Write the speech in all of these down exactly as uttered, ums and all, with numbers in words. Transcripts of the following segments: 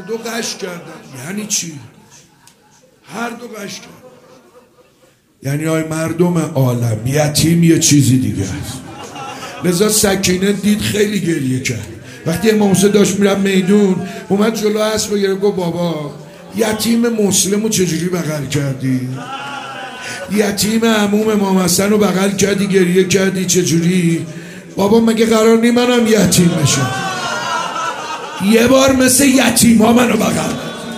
دو قش کردن. یعنی چی؟ هر دو قش کردن. یعنی آی مردم عالم، یتیم یه چیزی دیگه است. لذا سکینه دید خیلی گریه کرد. وقتی امام حسین داشت میرم میدون، اومد جلو اسب و گرفت گفت بابا یتیم مسلمو چجوری بغل کردی؟ یتیم عموم امام حسن رو بغل کردی گریه کردی چجوری؟ بابا مگه قرار نی منم یتیم بشم؟ یه بار مثل یتیم ها منو بغل.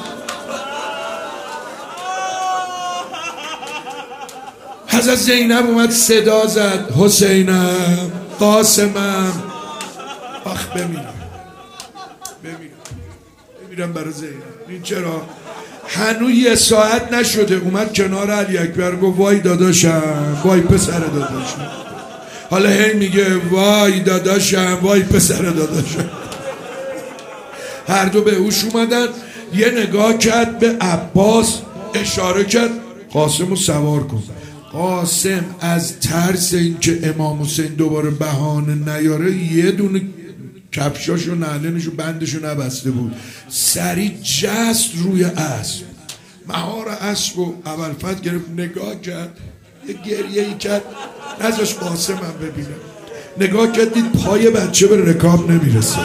حضرت زینب اومد صدا زد حسینم، قاسمم. آخ بمیرم بمیرم بمیرم برای زینب. این چرا؟ هنوز یه ساعت نشده اومد کنار علی اکبر گفت وای داداشم، وای پسر داداشم. حالا هی میگه وای داداشم، وای پسر داداشم. هر دو به هوش اومدن. یه نگاه کرد به عباس، اشاره کرد قاسم رو سوار کن. قاسم از ترس اینکه امام حسین دوباره بهانه نیاره یه دونه کفشاشو نعلنشو بندشو نبسته بود، سریع جست روی اسب، مهار اسب و ابوالفتح گرفت نگاه کرد، یه گریه ای کرد، نذاش قاسم هم ببینه. نگاه کرد دید پای بچه به رکاب نمیرسه.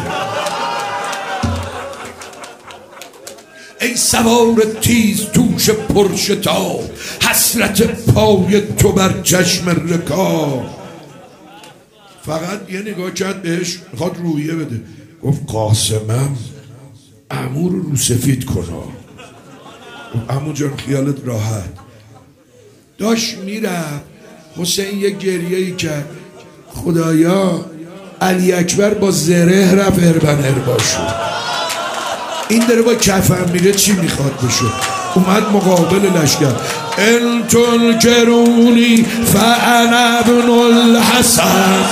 ای سوار تیز توش پرشتاب، حسرت پای تو بر چشم رکاب. فقط یه نگاه کرد بهش، میخواد رویه بده. گفت قاسمم عمو رو رو سفید کنا. عمو جان خیالت راحت. داشت میرفت حسین یه گریه ای کرد، خدایا علی اکبر با زره رفت اربن اربا شد، این داره با کفن میره چی میخواد بشه؟ اومد مقابل لشکر. ان تنکرونی فانا ابن الحسن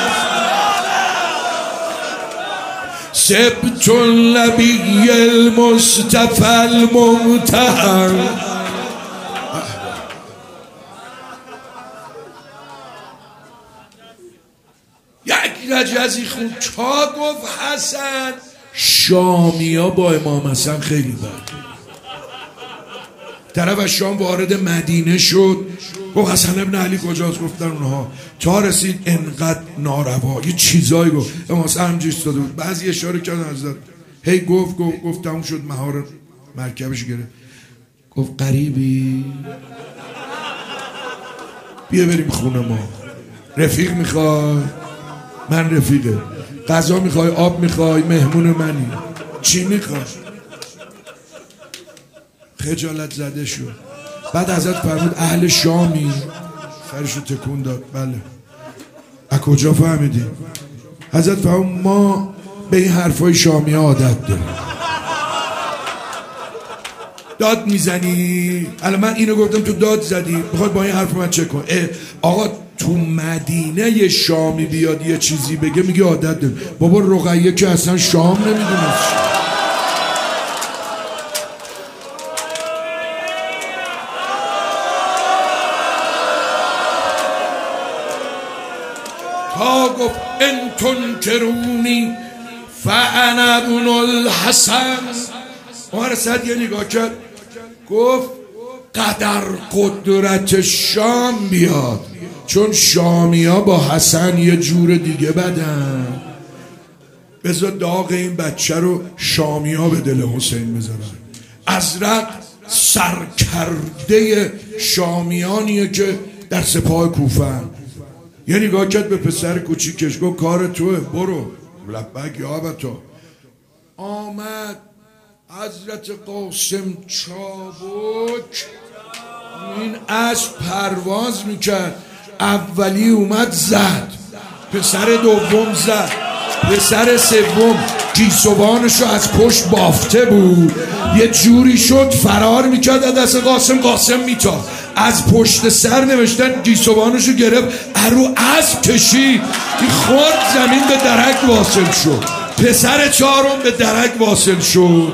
سبت النبی المصطفى الممتحن. یک رجزی خون چا گفت حسن؟ شامی ها با امام حسن خیلی بد. طرف از شام وارد مدینه شد، گفت حسن ابن علی کجاست؟ گفتن اونها. تا رسید انقدر ناروا یه چیزایی گفت، امام حسن همجوری ایستاده بود. بعضی اشاره کردن حضرت هی گفت گفت گفت تموم شد، مهار مرکبش گرفت. گفت قریبی بیا بریم خونه ما، رفیق میخوای؟ من رفیقه. غذا میخوای؟ آب میخوای؟ مهمون منی. چی میخوای؟ خجالت زده شد. بعد حضرت فرمود اهل شامی؟ سرشو تکون داد. بله. از کجا فهمیدی؟ حضرت فرمود ما به این حرفای شامی ها عادت داریم. داد میزنی؟ الان من اینو گفتم تو داد زدی، میخوای با این حرف من چه کن؟ آقا تو مدینه یه شامی بیاد یه چیزی بگه میگه عادت داره. بابا رقیه که اصلا شام نمیدونست. تا گفت ان تنکرونی فانا ابن الحسن. اون رسد یه نگاه کرد گفت قدر قدرت شام بیاد، چون شامی ها با حسن یه جور دیگه بدن، بذار داغ این بچه رو شامی ها به دل حسین بذارن. ازرق سرکرده شامیانیه که در سپاه کوفه. یه نگاه کرد به پسر کوچیکش گفت کار توه، برو. لبک یا ابتا. آمد حضرت قاسم چابک، این اسب پرواز میکرد. اولی اومد زد، پسر دوم زد، پسر سوم گیسوانشو از پشت بافته بود، یه جوری شد فرار میکرد از دست قاسم. قاسم میتا از پشت سر نوشتن گیسوانشو گرفت ارو اسب کشید، این خورد زمین به درک واصل شد. پسر چهارم به درک واصل شد.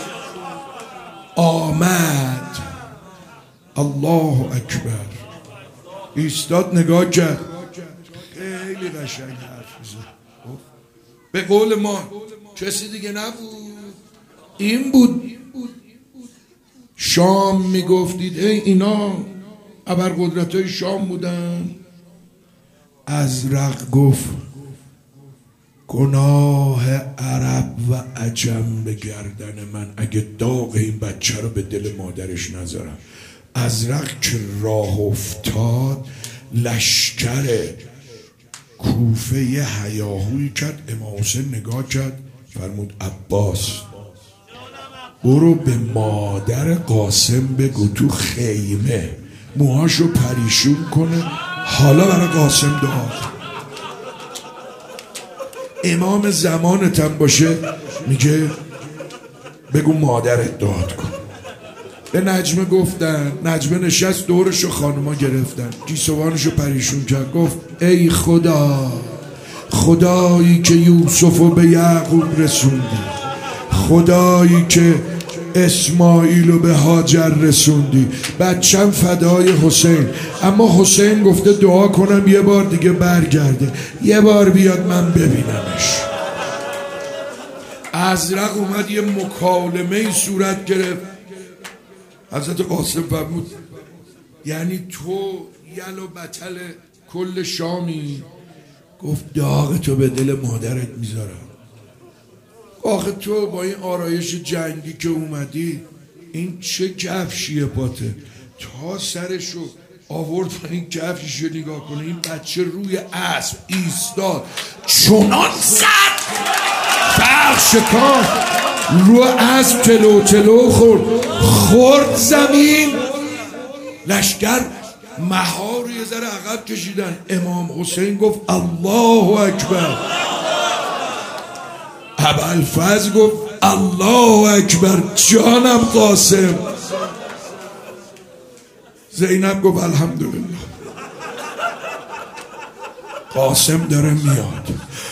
آمد الله اکبر، ایستاد نگاه کرد، خیلی قشنگ حرف میزد. به قول ما کسی دیگه نبود، این بود. شام میگفتید ای اینا ابرقدرت‌های شام بودن. ازرق گفت گناه عرب و عجم به گردن من اگه داغ این بچه رو به دل مادرش نذارم. ازرق که راه افتاد لشکر کوفه یه هیاهوی کرد. امام حسین نگاه کرد فرمود عباس برو به مادر قاسم بگو تو خیمه موهاشو پریشون کنه حالا برای قاسم دعا. امام زمانتم باشه میگه بگو مادرت دعا کن. به نجمه گفتن، نجمه نشست دورشو خانوما گرفتن گیسوانشو پریشون کرد. گفت ای خدا، خدایی که یوسفو به یعقوب رسوندی، خدایی که اسماعیلو به هاجر رسوندی، بچم فدای حسین. اما حسین گفته دعا کنم یه بار دیگه برگرده، یه بار بیاد من ببینمش. ازرق اومد یه مکالمه صورت گرفت. حضرت قاسم فرمود یعنی تو یل و بطل کل شامی؟ گفت داغ تو به دل مادرت میذارم. آخه تو با این آرایش جنگی که اومدی این چه کفشیه پاته؟ تا سرشو آورد و این کفششو نگاه کنه. این بچه روی اسب ایستاد چنان زد فرق شکان رو اسب تلو تلو خورد خورد زمین. لشکر مها رو یه ذره عقب کشیدن. امام حسین گفت الله اکبر. ابوالفضل گفت الله اکبر جانم قاسم. زینب گفت الحمدلله قاسم داره میاد.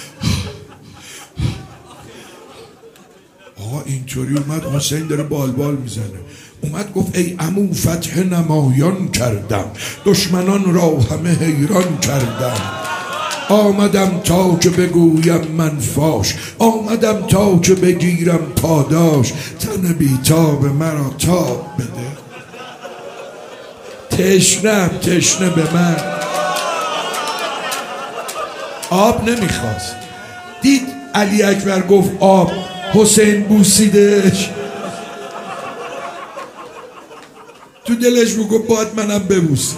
آقا اینطوری اومد حسین داره بالبال میزنه. اومد گفت ای عمو فتح نمایان کردم، دشمنان را همه حیران کردم. آمدم تا که بگویم من فاش، آمدم تا که بگیرم پاداش. تن بیتاب مرا تاب بده، تشنم تشنه به من. آب نمیخواست. دید علی اکبر گفت آب، حسین بوسیدش. تو دلش بگو باید منم ببوسم.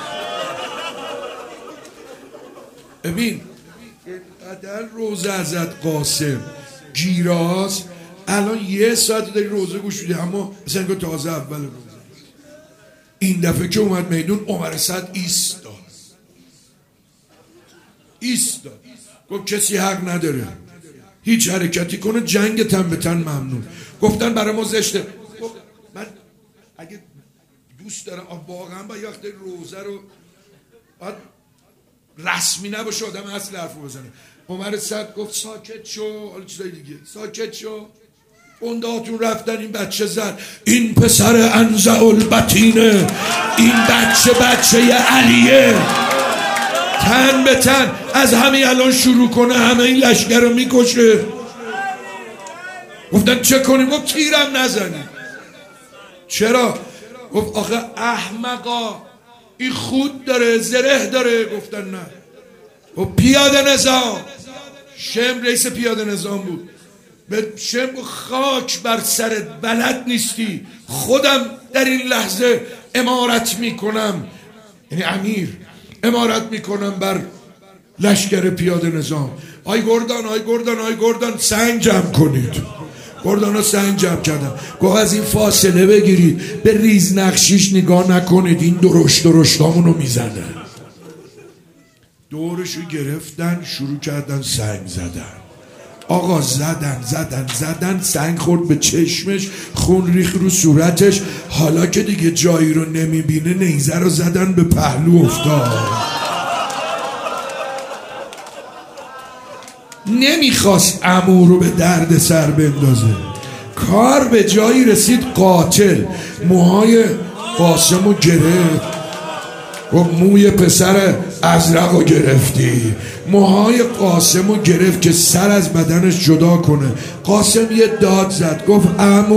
ببین قدر روزه ازت قاسم گیراز الان یه ساعت داری روزه گوش میدی، اما مثلا که تازه اول روزه. این دفعه که اومد میدون عمر سعد ایستاد ایستاد گفت کسی حق نداره هیچ حرکتی کنه، جنگ تن به تن ممنون. گفتن برای ما زشته. من اگه دوست دارم واقعا با یه وقت روزه رو باید رسمی نباشه آدم اصل حرف بزنه. عمر سعد گفت ساکت شو، حالا چیزای دیگه ساکت شو. انداتون رفتن این بچه زد. این پسر انزع البطینه، این بچه بچه علیه، تن به تن از همین الان شروع کنه همه این لشکر رو میکشه. گفتن چه کنیم؟ گفت تیرم نزنیم. چرا؟ گفت آخه احمقا این خود داره زره داره. گفتن نه. و پیاده نظام، شم رئیس پیاده نظام بود، به شم خاک بر سرت، بلد نیستی، خودم در این لحظه امارت میکنم، یعنی امیر امارت میکنم بر لشکر پیاده نظام. آی گردان آی گردان آی گردان سنگ جمع کنید. گردان ها سنگ جمع کردن. گفت از این فاصله بگیرید، به ریز نقشیش نگاه نکنید، این درشت درشتامونو میزنه. دورشو گرفتن شروع کردن سنگ زدن. آقا زدن زدن زدن سنگ خورد به چشمش، خون ریخ رو صورتش. حالا که دیگه جایی رو نمیبینه نیزه رو زدن به پهلو افتاد. نمیخواست عمو رو به درد سر بندازه. کار به جایی رسید قاتل موهای قاسم رو گرفت. و موی پسر ازرق رو گرفتی، موهای قاسم رو گرفت که سر از بدنش جدا کنه. قاسم یه داد زد، گفت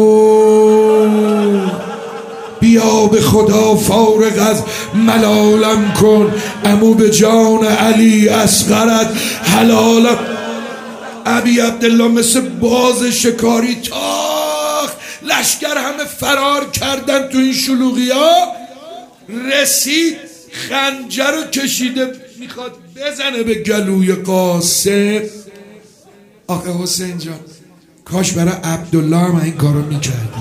عمو بیا به خدا فارغ از ملالم کن، عمو به جان علی اصغرت حلالم. ابی عبدالله مثل باز شکاری تاخ، لشکر همه فرار کردن تو این شلوغی ها. رسید خنجر رو کشیده میخواد بزنه به گلوی قاسم. آقا حسین جان کاش برای عبدالله هم این کارو میکردی.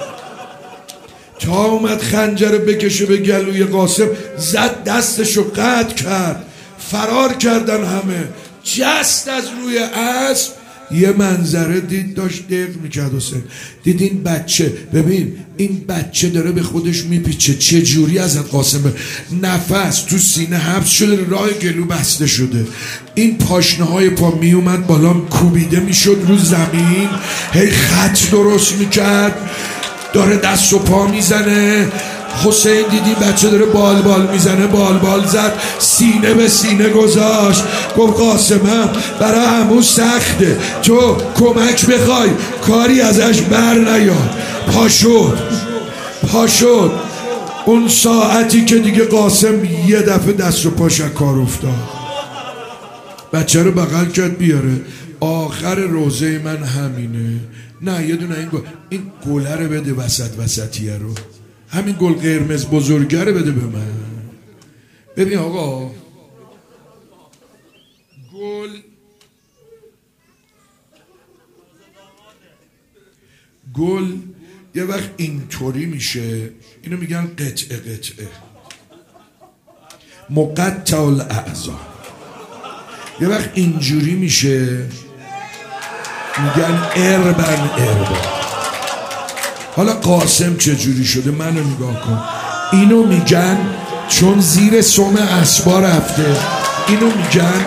تا اومد خنجر بکشه به گلوی قاسم، زد دستشو قطع کرد. فرار کردن همه. جست از روی اسب یه منظره دید داشت دق میکرد حسین. دید این بچه، ببین این بچه داره به خودش میپیچه، چه جوری ازت قاسم نفس تو سینه حبس شده، راه گلو بسته شده، این پاشنه های پا میومد بالا، کوبیده میشد رو زمین، هی خط درست میکرد، داره دست و پا میزنه. حسین دیدی بچه داره بال بال میزنه، بال بال زد، سینه به سینه گذاشت، گفت قاسمم برای عمو سخته، تو کمک بخوای کاری ازش بر نیاد. پا شد پا شد. اون ساعتی که دیگه قاسم یه دفعه دست و پاش از کار افتاد، بچه رو بغل کرد بیاره. آخر روزه من همینه. نه یه دونه این گل، این گله رو بده وسط وسطیه رو، همین گل قرمز بزرگه رو بده به من. ببین آقا گل گل یه وقت اینطوری میشه، اینو میگن قطعه قطعه، مقطع الاعضا. یه وقت اینجوری میشه میگن اربن اربن. حالا قاسم چجوری شده منو نگاه کن. اینو میگن چون زیر سم اسبا رفته، اینو میگن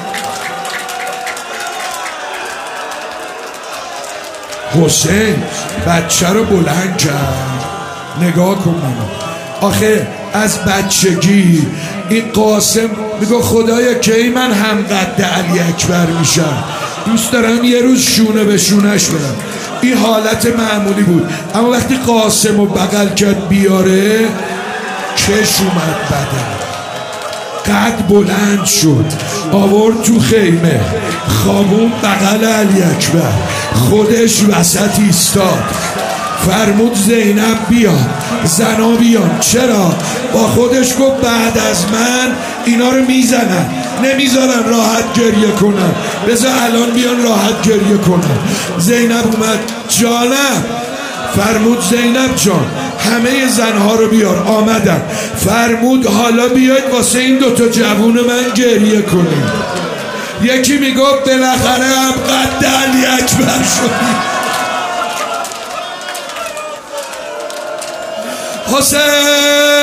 حسین بچه رو بلند کرد. نگاه کن منو. آخه از بچگی این قاسم میگه خدایا کی من هم قد علی اکبر میشم، دوست دارم یه روز شونه به شونش برم. این حالت معمولی بود. اما وقتی قاسم رو بغل کرد بیاره، کش اومد بدن، قد بلند شد، آورد تو خیمه، خوابون بغل علی اکبر، خودش وسط ایستاد، فرمود زینب بیا، زنا بیان. چرا؟ با خودش گفت بعد از من اینا رو میزنن، نمیذارن راحت گریه کنن، بذار الان بیان راحت گریه کنن. زینب اومد، جانم. فرمود زینب جان همه زنها رو بیار. آمدن. فرمود حالا بیاید واسه این دوتا جوون من گریه کنیم. یکی میگفت بالاخره هم قد علی اکبر شدی. حسین